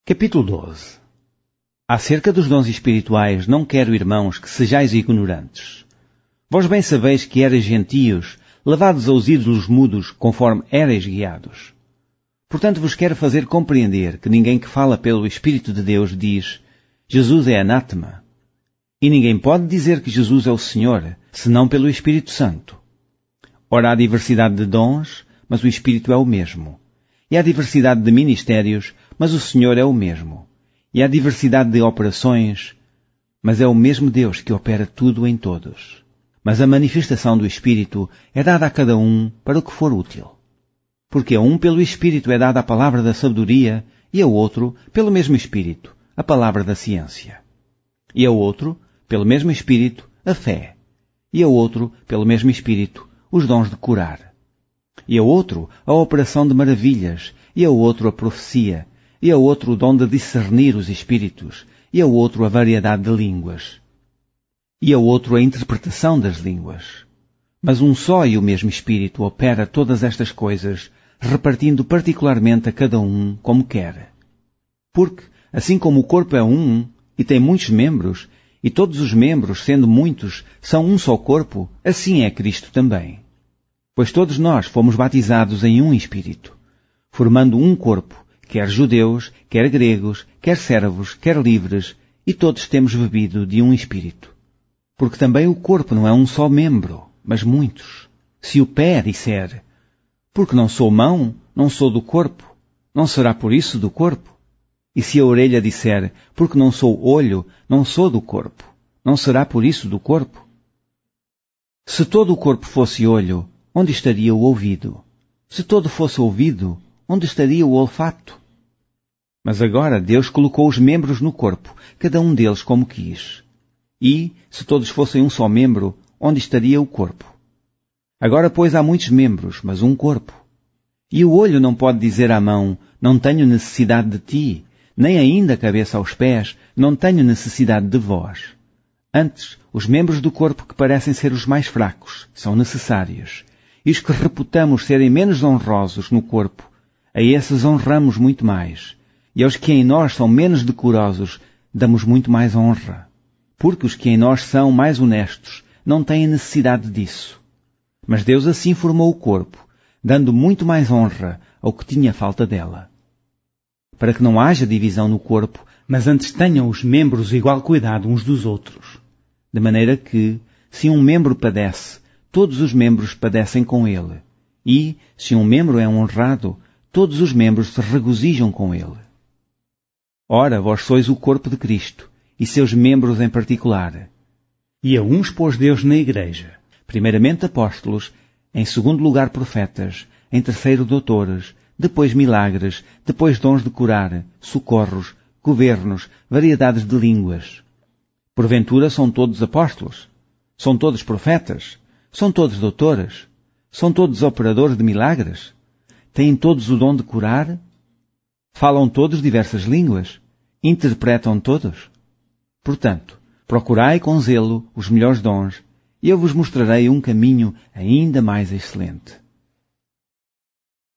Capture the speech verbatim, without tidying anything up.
Capítulo doze. Acerca dos dons espirituais não quero, irmãos, que sejais ignorantes. Vós bem sabeis que erais gentios, levados aos ídolos mudos, conforme erais guiados. Portanto vos quero fazer compreender que ninguém que fala pelo Espírito de Deus diz: Jesus é anátema. E ninguém pode dizer que Jesus é o Senhor, senão pelo Espírito Santo. Ora, há diversidade de dons, mas o Espírito é o mesmo. E há diversidade de ministérios, mas o Senhor é o mesmo. E há diversidade de operações, mas é o mesmo Deus que opera tudo em todos. Mas a manifestação do Espírito é dada a cada um para o que for útil. Porque a um pelo Espírito é dada a palavra da sabedoria, e a outro, pelo mesmo Espírito, a palavra da ciência. E a outro, pelo mesmo Espírito, a fé. E a outro, pelo mesmo Espírito, os dons de curar. E a outro, a operação de maravilhas, e a outro a profecia, e a outro o dom de discernir os espíritos, e a outro a variedade de línguas, e a outro a interpretação das línguas. Mas um só e o mesmo Espírito opera todas estas coisas, repartindo particularmente a cada um como quer. Porque, assim como o corpo é um, e tem muitos membros, e todos os membros, sendo muitos, são um só corpo, assim é Cristo também. Pois todos nós fomos batizados em um Espírito, formando um corpo, quer judeus, quer gregos, quer servos, quer livres, e todos temos bebido de um Espírito. Porque também o corpo não é um só membro, mas muitos. Se o pé disser: porque não sou mão, não sou do corpo, não será por isso do corpo? E se a orelha disser: porque não sou olho, não sou do corpo, não será por isso do corpo? Se todo o corpo fosse olho, onde estaria o ouvido? Se todo fosse ouvido, onde estaria o olfato? Mas agora Deus colocou os membros no corpo, cada um deles como quis. E, se todos fossem um só membro, onde estaria o corpo? Agora, pois, há muitos membros, mas um corpo. E o olho não pode dizer à mão: não tenho necessidade de ti, nem ainda a cabeça aos pés: não tenho necessidade de vós. Antes, os membros do corpo que parecem ser os mais fracos são necessários. E os que reputamos serem menos honrosos no corpo, a esses honramos muito mais. E aos que em nós são menos decorosos, damos muito mais honra. Porque os que em nós são mais honestos não têm necessidade disso. Mas Deus assim formou o corpo, dando muito mais honra ao que tinha falta dela. Para que não haja divisão no corpo, mas antes tenham os membros igual cuidado uns dos outros. De maneira que, se um membro padece, todos os membros padecem com ele. E, se um membro é honrado, todos os membros se regozijam com ele. Ora, vós sois o corpo de Cristo, e seus membros em particular. E a uns pôs Deus na igreja, primeiramente apóstolos, em segundo lugar profetas, em terceiro doutores, depois milagres, depois dons de curar, socorros, governos, variedades de línguas. Porventura são todos apóstolos? São todos profetas? São todos doutores? São todos operadores de milagres? Têm todos o dom de curar? Falam todos diversas línguas? Interpretam todos? Portanto, procurai com zelo os melhores dons, e eu vos mostrarei um caminho ainda mais excelente.